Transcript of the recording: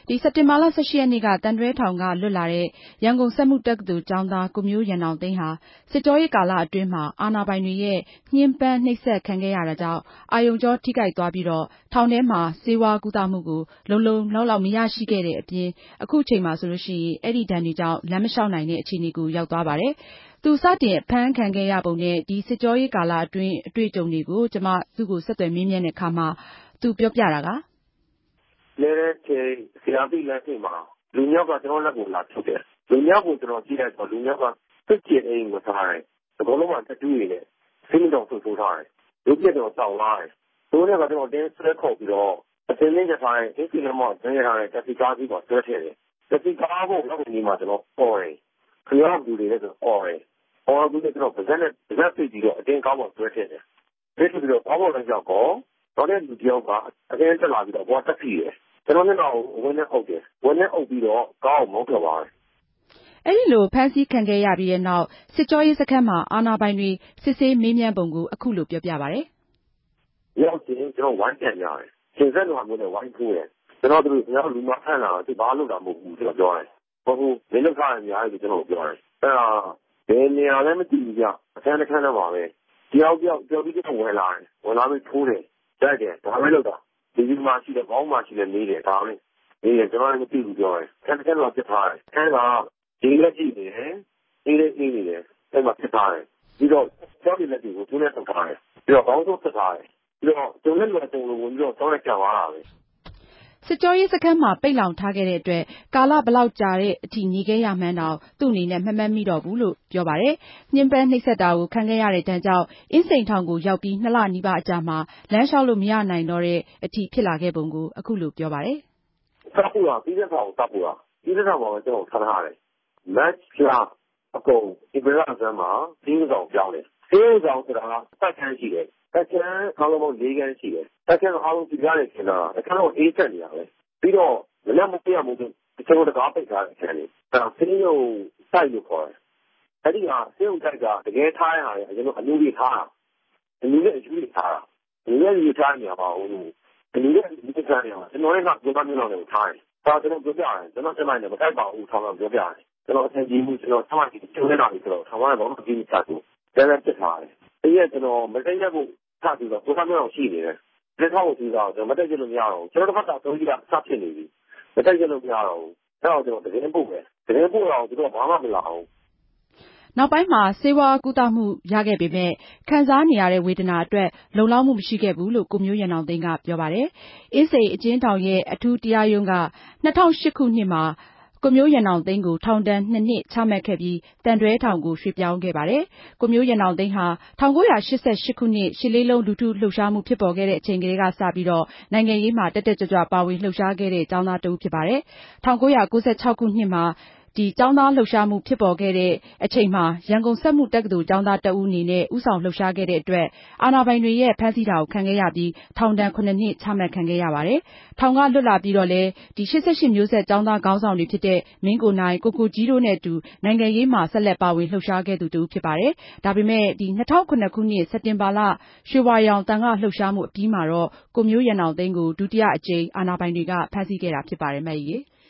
စက်တင်ဘာလ 18 ရက်နေ့ကသံတွဲထောင်ကလွတ်လာတဲ့ရန်ကုန်စက်မှုတက္ကသိုလ်ကျောင်းသားကိုမျိုးရန်အောင်သိန်းဟာစစ်ကြောရေးကာလအတွင်းမှာအာဏာပိုင်တွေရဲ့ညှဉ်းပန်းနှိပ်စက်ခံခဲ့ရတာကြောင့်အာရုံကြောထိခိုက်သွားပြီးထောင်ထဲမှာဆေးဝါးကုသမှုကိုလုံလုံလောက်လောက်မရရှိခဲ့တဲ့အပြင်အခုချိန်မှာဆိုရင်အဲဒီဒဏ်တွေကြောင့်လမ်းမလျှောက်နိုင်တဲ့အခြေအနေကိုရောက်သွားပါတယ်။သူစတင်အဖမ်းခံခဲ့ရပုံနဲ့ဒီစစ်ကြောရေးကာလအတွင်းအတွေ့အကြုံတွေကိုသူ့ကိုဆက်သွယ်မေးမြန်းတဲ့အခါမှာသူပြောပြတာကလဲတဲ့ချိန်ဆရာသိလက်ချိန်မှာလူမျိုးကကျွန်တော်လက်ကိုလာထုတ်တယ်လူမျိုးကိုကျွန်တော်ကြည့်လိုက်တော့လူမျိုးကစစ်ကျင်အိမ်ကိုထားတယ်ဒီကုန်းလုံးမှာတတူးရည်နဲ့ဆင်းတော့ဆိုထားတယ်လူပြတော့တောင်းလာတယ်သူတွေကကျွန်တော်တင်းဆွဲခေါ်ပြီးတော့အစင်းလေးကထားတယ်အင်းစီလမောတင်းရထားတဲ့တက်စီကားကြီးပေါ်ဆွဲထည့်တယ်တက်စီကားကိုနောက်ကနေမှကျွန်တော်ပေါ်တယ်ခရီးရောက်လူတွေလည်းဆိုအော်တယ်အော်သူတွေကျွန်တော်ဗဇက်နဲ့ဗဇက်ပြပြီးတော့အတင်းကားပေါ်ဆွဲထည့်တယ်ပြီးပြီးတော့ကားပေါ်လည်းကြောက်တော့တဲ့လူတယောက်ကအတင်းတက်လာပြီးတော့ဘောတက်ပြီးတယ်ကျွန်တော်မျက်နှာကိုဝင်းနဲ့အုပ်တယ်ဝင်းနဲ့အုပ်ပြီးတော့ကားကိုမောင်းထွက်သွားတယ်အဲဒီလိုဖမ်းဆီးခံခဲ့ရပြီးတဲ့နောက်စစ်ကြောရေးစခန်းမှာအာဏာပိုင်တွေစစ်ဆေးမေးမြန်းပုံကိုအခုလိုပြောပြပါတယ်။ရောက်ချင်းကျွန်တော်ဝိုင်းပြန်ရတယ်။ရှင်ဆက်တော်မျိုးနဲ့ဝိုင်းထိုးတယ်။ကျွန်တော်တို့လူမဖမ်းလာသူဘာလို့လာမဟုတ်ဘူးကျွန်တော်ပြောတယ်။ဟုတ်ဘူးမင်းတို့ကအများကြီးကျွန်တော်ပြောတယ်။အဲ့ဒါဘယ်နေရာလဲမသိဘူးကြ။အခန်းတစ်ခန်းတော့ပါပဲ။တယောက်ပြီးတော့ဝင်လာတယ်။ဝင်လာပြီးထိုးတယ်။တိုက်တယ်ဒါပဲလို့တော့ဒီမှာရှိတဲ့ဘောင်းမှာရှိတဲ့နေတယ်ဒါလည်းနေတယ်ကျွန်တော်လည်းမသိဘူးပြောတယ်။အခန်းတစ်ခန်းတော့ပြထားတယ်။အခန်းကဒီလက်ကြည့်နေတယ်။ဒီလက်ကြည့်နေတယ်။အဲ့မှာပြထားတယ်။ပြီးတော့ကျောင်းလက်တွေကိုသူနဲ့ထုတ်ထားတယ်။ပြီးတော့ဘောင်းတို့ပြထားတယ်။ပြီးတော့ကျုံနဲ့လွယ်တုံလို့ဝင်ပြီးတော့တောင်းလိုက်ကြပါလားပဲစစ်ကြောရေးစခန်းမှာပိတ်လောင်ထားခဲ့တဲ့အတွက်ကာလဘလောက်ကြာတဲ့အထိနေခဲ့ရမှန်းတောင်သူ့အနေနဲ့မမှတ်မိတော့ဘူးလို့ပြောပါတယ်။ညှဉ်းပန်းနှိပ်စက်တာကိုခံခဲ့ရတဲ့ဒဏ်ကြောင့်အင်းစိန်ထောင်ကိုရောက်ပြီး2 လနီးပါးအကြာမှာလမ်းလျှောက်လို့မရနိုင်တော့တဲ့အထိဖြစ်လာခဲ့ပုံကိုအခုလိုပြောပါတယ်။တပ်ဖို့လားပြီးတဲ့ဆောင်တပ်ဖို့လားပြီးတဲ့ဆောင်မှာကျွန်တော်ထားထားတယ်။မတ်ချာအကုန်ဒီဘက်ကဆမ်းမှာပြီးတဲ့ဆောင်ပြောင်းတယ်။ပြီးတဲ့ဆောင်ဆိုတာတက်ခန်းရှိတယ်။တက်ခန်းအားလုံး4ခန်းရှိတယ်။တက်ခန်းအားလုံးပြရတယ်ခင်ဗျာ။အခန်းတော့အေးဆက်နေရပဲ။ပြီးတော့မနက်မပြရမှုကျွန်တော်တကားပိတ်ထားတဲ့အခန်းလေး။အဲဆင်းရုံစိုက်လို့ခေါ်တယ်။အဲဒီဟာဆင်းရုံစိုက်ကတကယ်ထားရတာကျွန်တော်အမျိုးကြီးထားတာ။အမျိုးကြီးအကျူးကြီးထားတာ။အမျိုးကြီးထားနေပါဦး။အမျိုးကြီးဒီထားနေပါကျွန်တော်လည်းကပြောတာမျိုးတော့ထားတယ်။ဒါကျွန်တော်ပြောပြတယ်ကျွန်တော်စမိုင်းနဲ့မတိုက်ပါဘူးထောင်တော့ပြောပြတယ်ကျွန်တော်အဆင်ပြေမှုကျွန်တော်စမိုင်းကြီးကျုံနေတာပြီဆိုတော့ထောင်ကတော့မကြည့်ချင်ဘူး။ဒါလည်းပြစ်ထားတယ်။ဒီရက်ကျွန်တော်မတိတ်ရက်ကိုစပြီးတော့ပြောတာမျိုးတော့ရှိနေတယ်။လက်ထောက်ကိုပြီးတော့ကျွန်တော်မတိတ်ရလို့မရတော့ဘူး။ကျွန်တော်တစ်ခါတော့သုံးကြီးကစဖြစ်နေပြီ။မတိတ်ရလို့မရတော့ဘူး။အဲ့တော့ကျွန်တော်တကယ်ပို့မယ်။တကယ်ပို့တော့သူတို့ဘာမှမလာဘူး။နောက်ပိုင်းမှာဆေးဝါးကုသမှုရခဲ့ပေမဲ့ခံစားနေရတဲ့ဝေဒနာအတွက်လုံလောက်မှုမရှိခဲ့ဘူးလို့ကိုမျိုးရန်အောင်သိန်းကပြောပါတယ်။အင်းစိန်အကျဉ်းထောင်ရဲ့အထူးတရားရုံးက2008ခုနှစ်မှာကိုမျိုးရန်အောင်သိန်းကိုထောင်ဒဏ်2 နှစ်ချမှတ်ခဲ့ပြီးသံတွဲထောင်ကိုရွှေ့ပြောင်းခဲ့ပါတယ်။ကိုမျိုးရန်အောင်သိန်းဟာ1988ခုနှစ်ရှစ်လေးလုံးလူထုလှုပ်ရှားမှုဖြစ်ပေါ်ခဲ့တဲ့အချိန်ကလေးကစပြီးနိုင်ငံရေးမှာတက်တက်ကြွကြွပါဝင်လှုပ်ရှားခဲ့တဲ့ကျောင်းသားတစ်ဦးဖြစ်ပါတယ်။1996ခုနှစ်မှာကျောင်းသားလှုပ်ရှားမှုဖြစ်ပေါ်ခဲ့တဲ့အချိန်မှာရန်ကုန်စက်မှုတက္ကသိုလ်ကျောင်းသားတဦးအနေနဲ့ဦးဆောင်လှုပ်ရှားခဲ့တဲ့အတွက်အာဏာပိုင်တွေရဲ့ဖမ်းဆီးတာကိုခံခဲ့ရပြီးထောင်ဒဏ်7 နှစ်ချမှတ်ခံခဲ့ရပါတယ်။ထောင်ကလွတ်လာပြီးတော့လည်း88မျိုးဆက်ကျောင်းသားခေါင်းဆောင်တွေဖြစ်တဲ့မင်းကိုနိုင်၊ကိုကြီးတို့နဲ့အတူနိုင်ငံရေးမှာဆက်လက်ပါဝင်လှုပ်ရှားခဲ့သူတစ်ဦးဖြစ်ပါတယ်။ဒါပေမဲ့2007ခုနှစ်စက်တင်ဘာလရွှေဝါရောင်သံဃာလှုပ်ရှားမှုအပြီးမှာတော့ကိုမျိုးရန်အောင်သိန်းကိုဒုတိယအကြိမ်အာဏာပိုင်တွေကဖမ်းဆီးခဲ့တာဖြစ်ပါတယ်မအေး